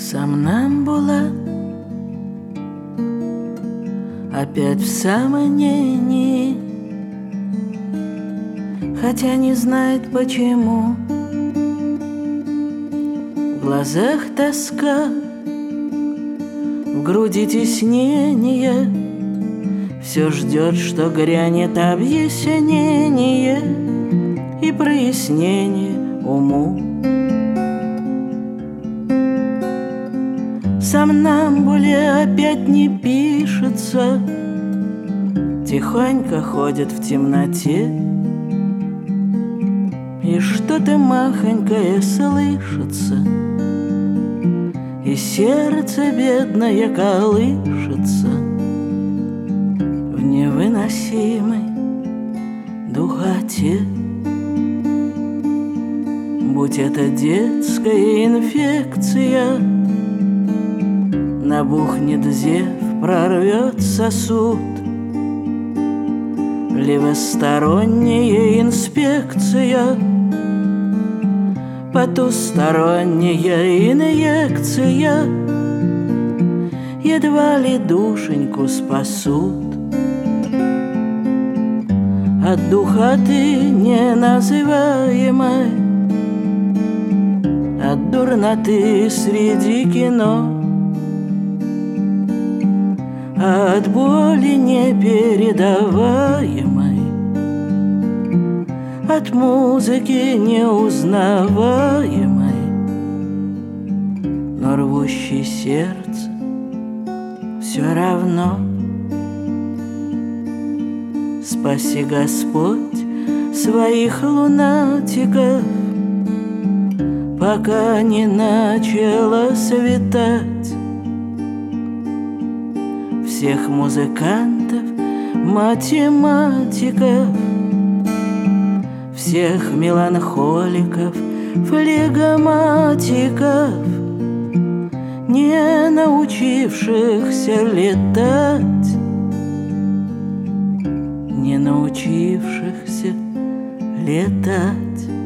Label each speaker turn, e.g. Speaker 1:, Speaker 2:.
Speaker 1: Сомнамбула опять в сомнении, хотя не знает почему. В глазах тоска, в груди теснение, все ждет, что грянет объяснение и прояснение уму. Сомнамбуле опять не пишется, тихонько ходит в темноте, и что-то махонькое слышится, и сердце бедное колышется в невыносимой духоте. Будь это детская инфекция, набухнет зев, прорвет сосуд, левосторонняя инспекция, потусторонняя инъекция, едва ли душеньку спасут от духоты неназываемой, от дурноты среди кино, от боли непередаваемой, от музыки неузнаваемой, но рвущей сердце все равно. Спаси, Господь, своих лунатиков, пока не начало светать. Всех музыкантов, математиков, всех меланхоликов, флегматиков, не научившихся летать, не научившихся летать.